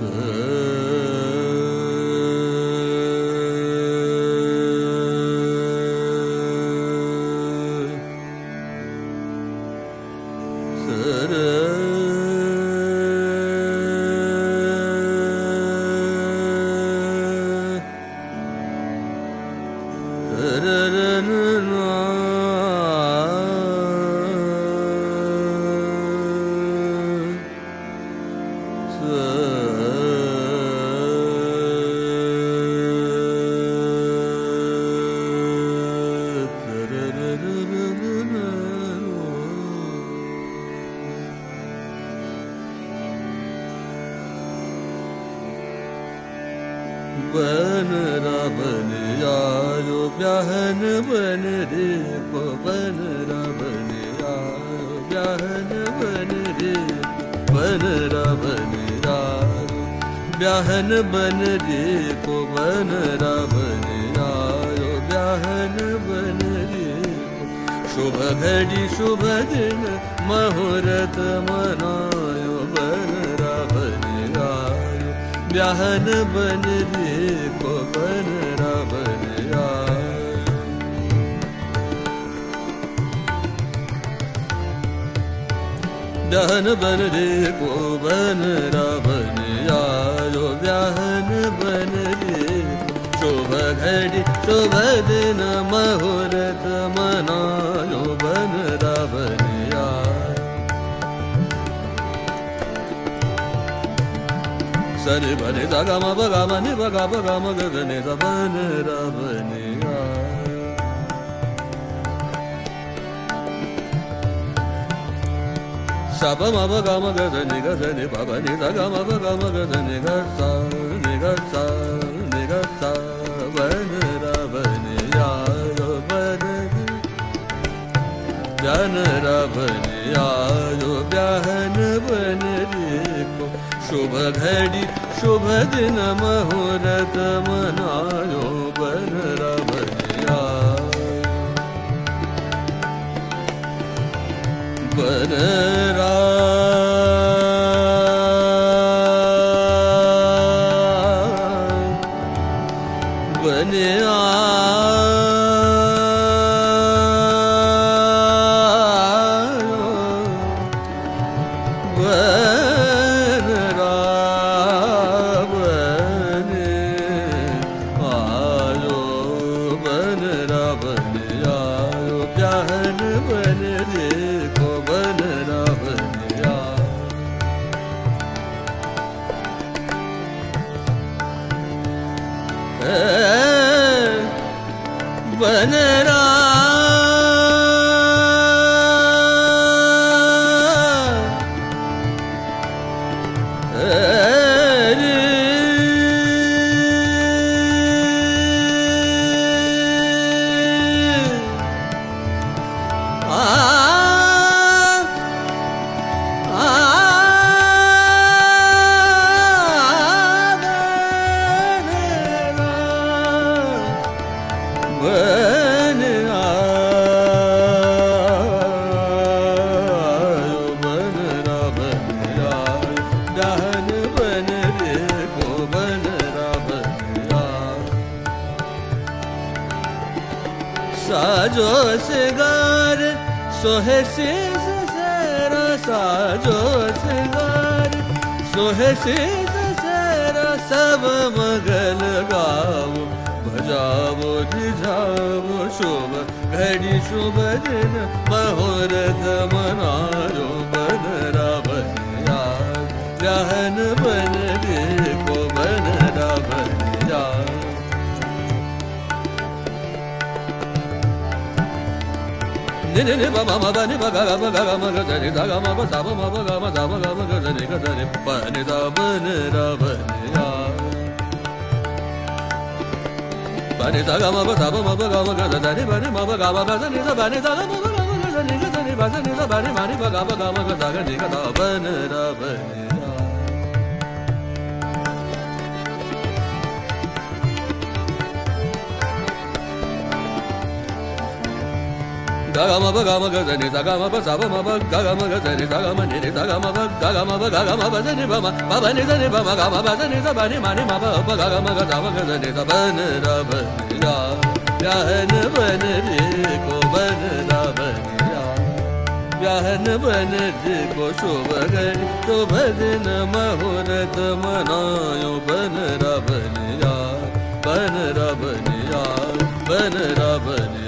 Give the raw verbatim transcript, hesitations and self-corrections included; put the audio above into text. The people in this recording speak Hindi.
बन रा बन आयो ब्याहन बन रे को बन रा बन आयो ब्याहन बन रे बन रा बन आयो ब्याहन बन रे को बन रा बन आयो ब्याहन बन रे को शुभ घड़ी शुभ दिन मुहूर्त मनायो बन रा बन आयो ब्याहन बन रे को बन रा बन आयो ब्याहन बन रे को बन रा बन आयो ब्याहन बन रे शुभ घड़ी शुभ दिन मुहूर्त मनायो बन रा बन आयो सनि बनि सा गा मा प गा मा नि प गा प गा मा ग ग नि सा बन रा बन आयो सा प मा प गा मा ग ग नि ग ग नि प प नि सा गा मा प गा मा ग ग नि ग सा नि ग सा नि ग सा बन रा बन आयो बन ब्याहन रा बन आयो ब्याहन बन रे को शुभ घड़ी शुभ दिन मुहूर्त मनायो बन रा बन आयो बन रा बन आयो बन रा बन आयो बन रा बन आयो ब्याहन बन रे को बन रा बन आयो बन रा बन आयो बन रा बन आयो ब्याहन बन रे को बन रा बन आयो साजो सिंगार सोहे शीस सेरा साजो सिंगार सोहे शीस सेरा सब मगल गाओ बजावो रिझावो शुभ घड़ी शुभ दिन मुहूर्त मनायो बन रा बन आयो ब्याहन बन रे को बन रा बन आयो नि नि नि प म म प नि प ग ग प ग ग म ग ध नि ध ग म प सा प म प ग म सा प ग म ग ध नि ग ध नि प नि सा बन रा बन आयो प नि सा ग म प सा प म प ग म ग ध नि प नि म प ग म ग ध नि सा प नि सा ग म प ग म ग ध नि ग ध नि प स नि सा प नि म नि प ग म ग म ग सा ग नि ग ध बन रा बन आयो ग sa ga ma pa ga ma ga sa ni sa ga ma pa sa pa ma pa ga ga ma ga sa ni sa ga ma ni ni sa ga ma pa ga ga ma pa ga ga ma pa sa ni pa ma pa pa ni sa ni pa ma ga ma pa sa ni sa pa ni ma ni ma pa pa ga ga ma ga sa ma ga sa ni sa ban ra ban ya ब्याहन बन रे को बन रा बन या ब्याहन बन रे को शोभ घड़ी शोभ दिन मुहूर्त मनायो बन रा बन या बन रा बन या बन रा बन